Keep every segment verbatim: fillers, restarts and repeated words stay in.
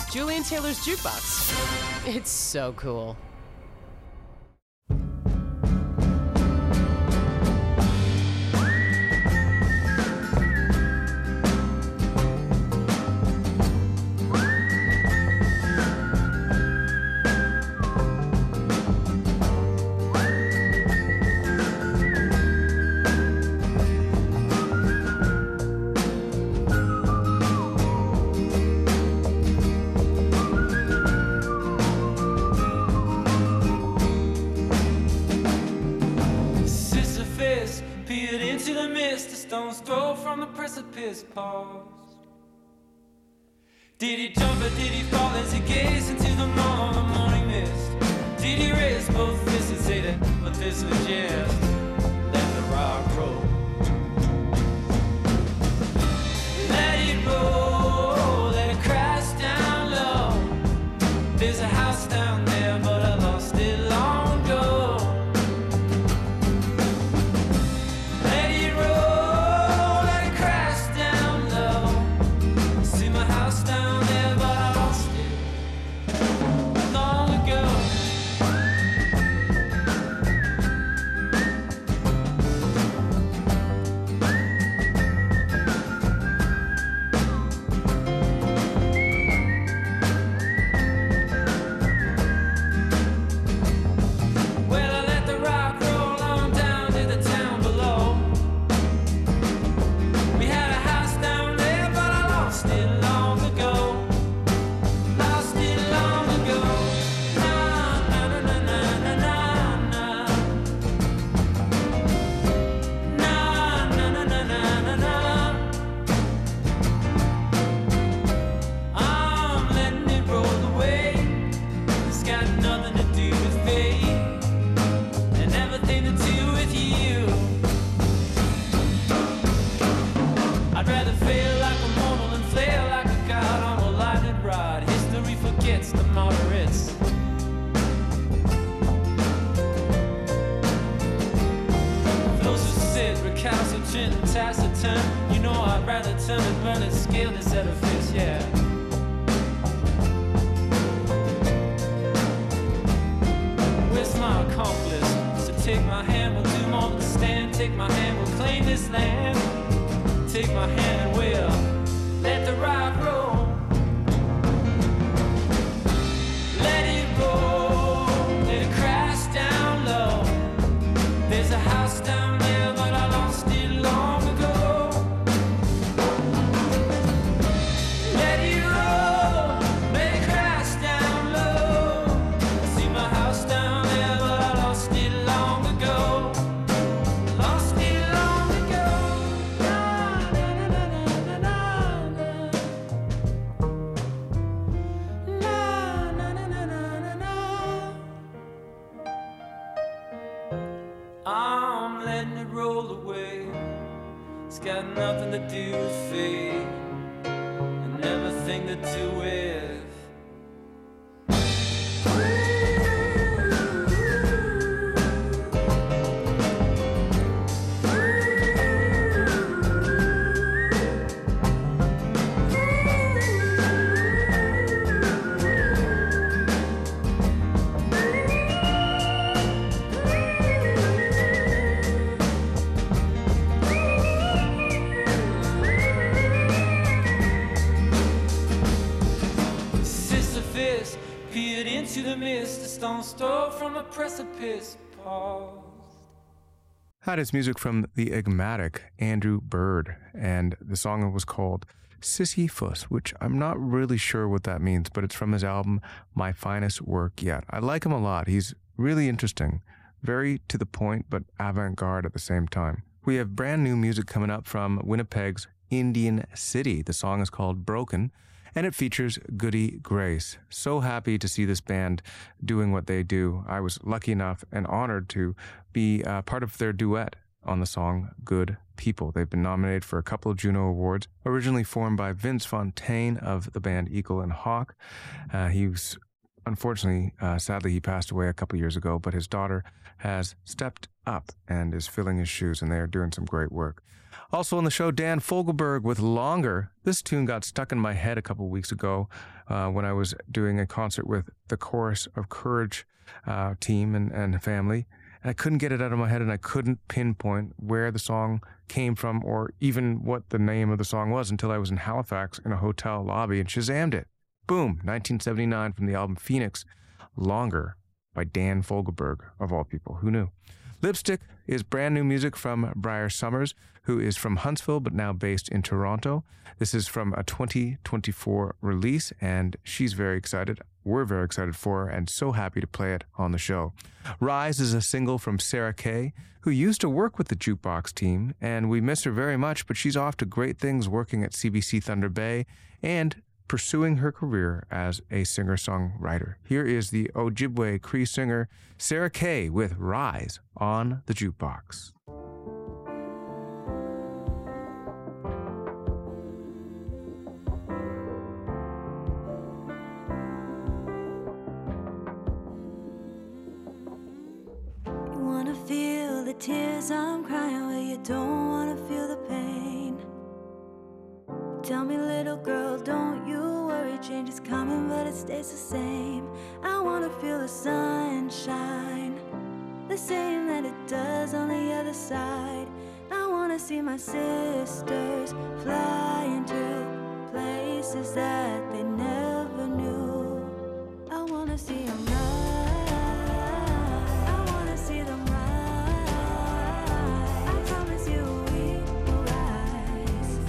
Julian Taylor's Jukebox. It's so cool. Precipice paused. Did he jump or did he fall as he gazed into the morning, morning mist? Did he raise both fists and say that what this was just let the rock roll? Let it roll, let it crash down low. There's a house down there, but I lost it long ago. You know I'd rather turn and burn and scale this edifice, yeah. Where's my accomplice? So take my hand, we'll do more than stand. Take my hand, we'll claim this land. Take my hand and we'll let the ride roll. Let it roll, let it crash down low. There's a house down there, but I lost it long ago. Got nothing to do with fate and everything to do with into the mist, a stone's throw from the precipice paused. That is music from the enigmatic Andrew Bird, and the song was called Sisyphus, which I'm not really sure what that means, but it's from his album My Finest Work Yet. I like him a lot. He's really interesting, very to the point, but avant-garde at the same time. We have brand new music coming up from Winnipeg's Indian City. The song is called Broken, and it features Goody Grace. So happy to see this band doing what they do. I was lucky enough and honored to be uh, part of their duet on the song Good People. They've been nominated for a couple of Juno Awards, originally formed by Vince Fontaine of the band Eagle and Hawk. Uh, he was, unfortunately, uh, sadly, he passed away a couple years ago, but his daughter has stepped up and is filling his shoes, and they are doing some great work. Also on the show, Dan Fogelberg with Longer. This tune got stuck in my head a couple weeks ago uh, when I was doing a concert with the Chorus of Courage uh, team and, and family. And I couldn't get it out of my head, and I couldn't pinpoint where the song came from or even what the name of the song was until I was in Halifax in a hotel lobby and Shazammed it. Boom, nineteen seventy-nine from the album Phoenix, Longer by Dan Fogelberg, of all people. Who knew? Lipstick is brand new music from Briar Summers, who is from Huntsville but now based in Toronto. This is from a twenty twenty-four release, and she's very excited. We're very excited for her and so happy to play it on the show. Rise is a single from Sarah Kay, who used to work with the Jukebox team, and we miss her very much, but she's off to great things working at C B C Thunder Bay and pursuing her career as a singer-songwriter. Here is the Ojibwe Cree singer Sarah Kay with Rise on the Jukebox. You wanna feel the tears I'm crying, but you don't wanna feel the pain. Tell me, little girl, don't you worry, change is coming, but it stays the same. I wanna feel the sunshine, the same that it does on the other side. I wanna see my sisters flying to places that they never knew. I wanna see them rise, I wanna see them rise. I promise you we will rise.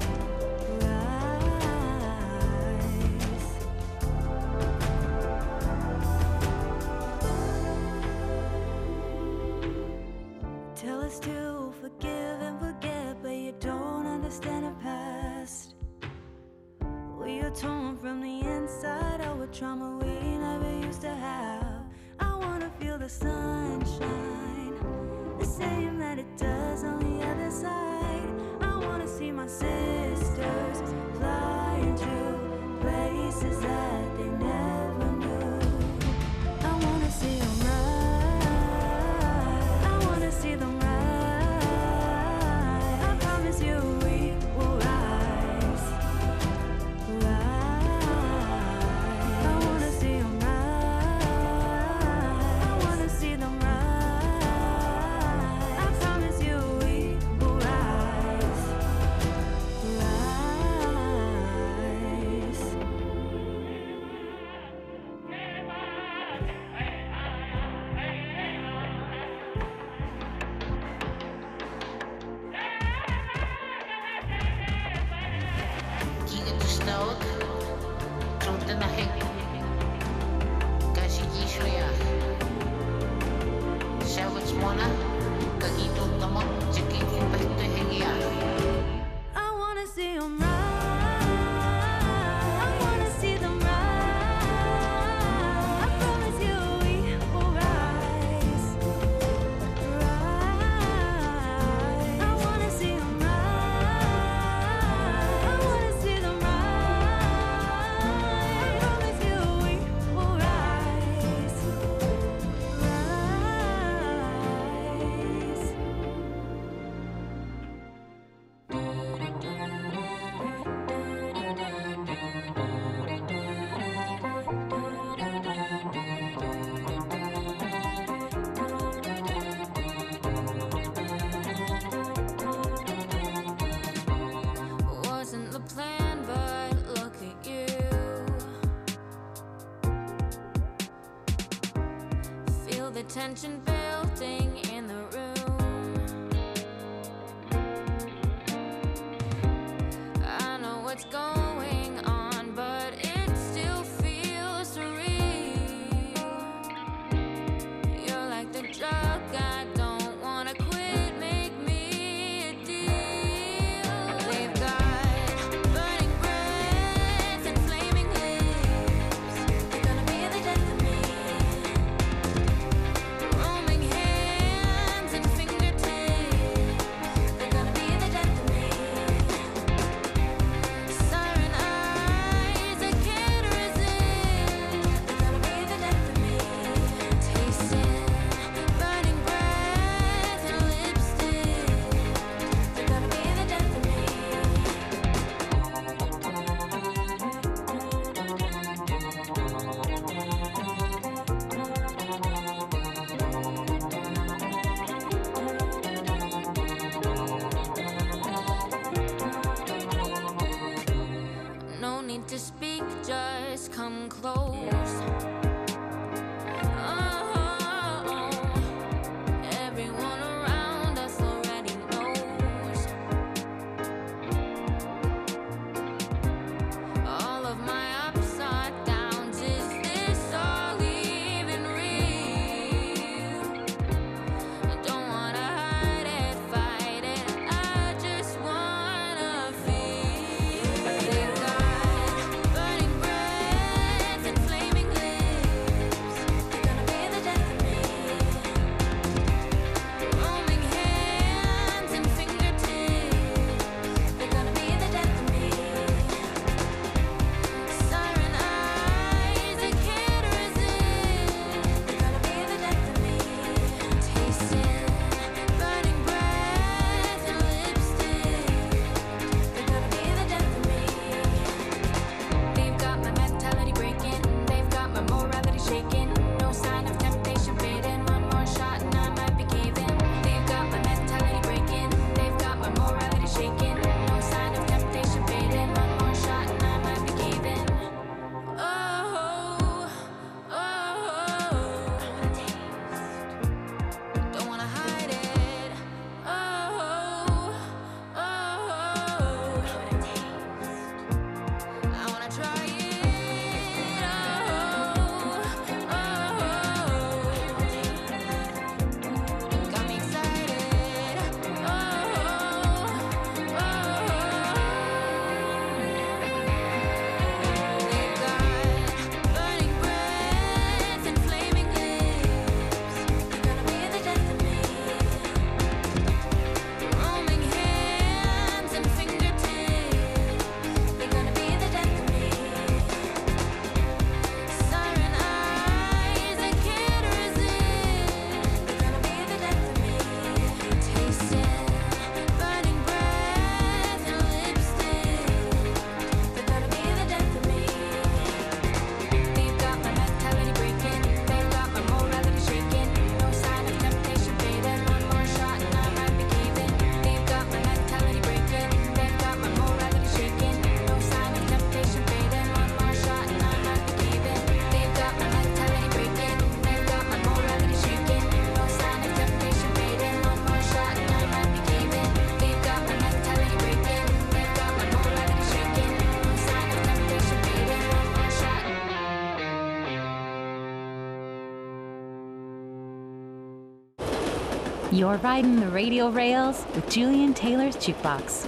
Tell us to forgive and forget, but you don't understand our past. We are torn from the inside out with trauma we never used to have. I wanna feel the sunshine, the same that it does on the other side. I wanna see my sisters flying to places that they never knew. I wanna see them rise, I wanna see them rise. I promise you we will rise, rise. I wanna see them rise, I wanna see them rise. I promise you we will rise, rise. Giga snow, trumpet na hek, kasi gishoya. Savage mona, kagito tamo, chikin pahito hengia. I wanna see them rise, I wanna see them rise. I promise you we will rise, rise. I wanna see them rise, I wanna see them rise. I promise you we will rise, rise. Wasn't the plan, but look at you. Feel the tension building in the room. I know what's going on, but it still feels surreal. You're like the drug I don't wanna quit. Make me a deal. We've got burning breath and flaming lips. You're gonna be the death of me. Roaming hands no need to speak, just come close. You're riding the radio rails with Julian Taylor's Jukebox.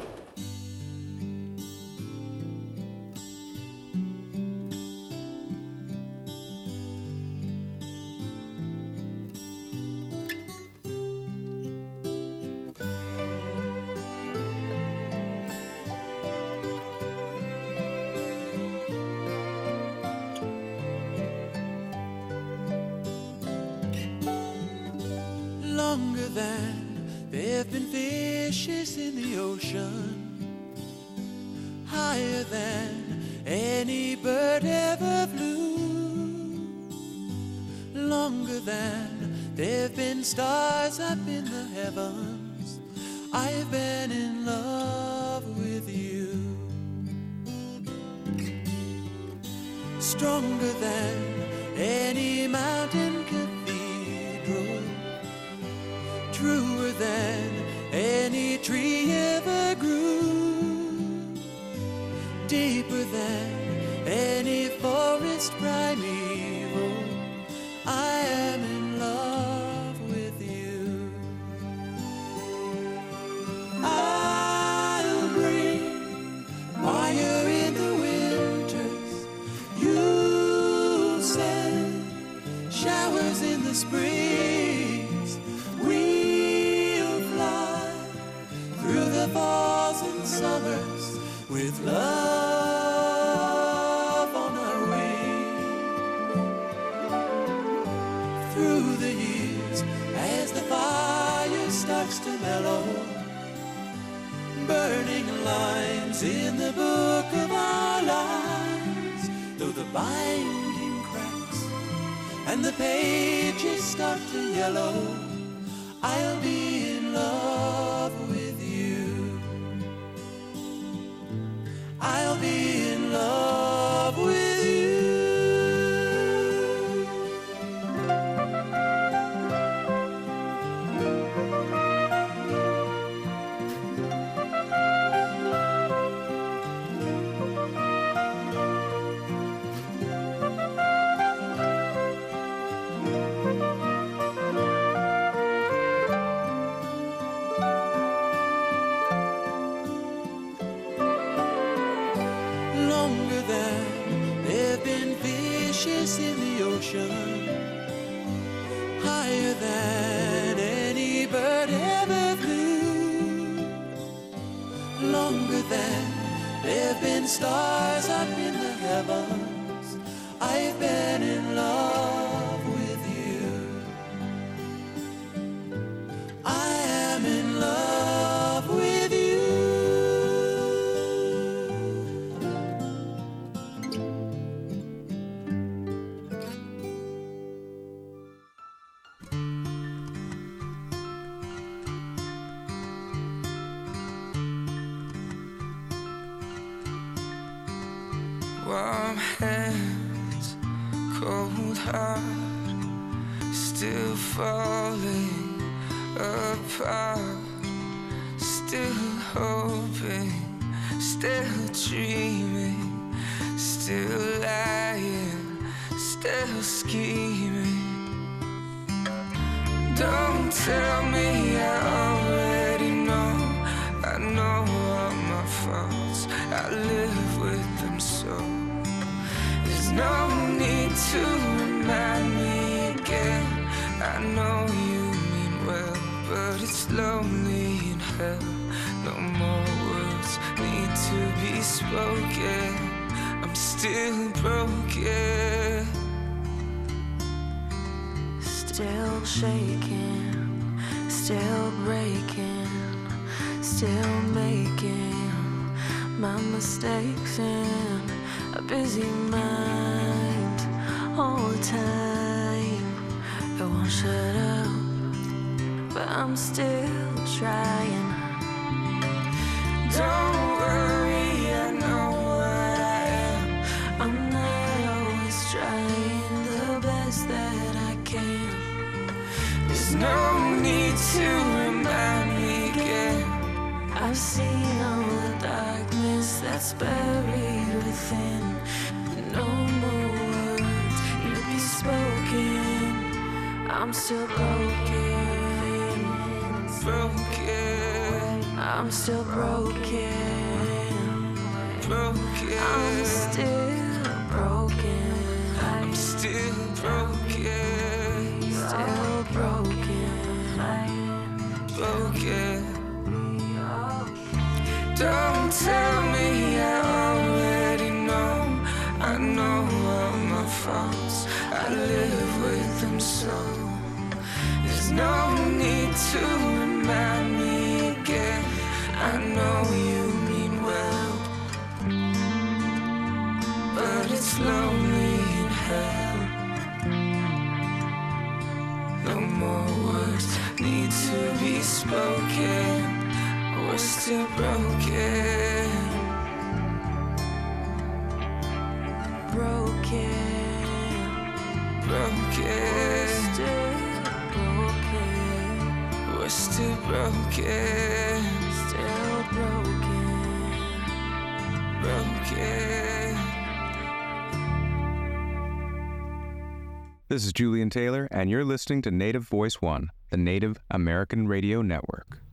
Longer than there've been fishes in the ocean, higher than any bird ever flew, longer than there've been stars up in the heavens. I've been in love with you. Stronger than any mountain cathedral, truer than any tree ever grew, deeper than any forest primeval. I am in love with you. I'll bring fire in the winters, you'll send showers in the springs. We'll fly through the falls and summers with love on our wings. Through the years, as the fire starts to mellow, burning lines in the book of our lives, though the binding cracks and the pages start to yellow, I'll be in love with you. I'll be in than any bird ever flew, longer than there've been stars up in the heavens. I've been in love with you. I am in love with you. Warm hands, cold heart, still falling apart, still hoping, still dreaming, still lying, still scheming. Don't tell me I already know. I know all my faults, I live with them so. There's no need to remind me again. I know you mean well, but it's lonely in hell. No more words need to be spoken. I'm still broken, still shaking, still breaking, still making my mistakes in a busy mind all the time. It won't shut up, but I'm still trying. Don't worry, I know what I am. I'm not always trying the best that I can. There's no need to remind me again. I've seen all the darkness that's buried within. No more words need to be spoken. I'm still broken, broken. I'm still broken, broken. I'm still broken. I'm still broken, still broken, broken. Don't tell me I already know. I know all my faults, I live with them so. There's no need to remind me again. I know you mean well, but it's lonely in hell. No more words need to be spoken. We're still broken, broken, broken, still broken. We're still broken, still broken, broken. This is Julian Taylor, and you're listening to Native Voice One, the Native American Radio Network.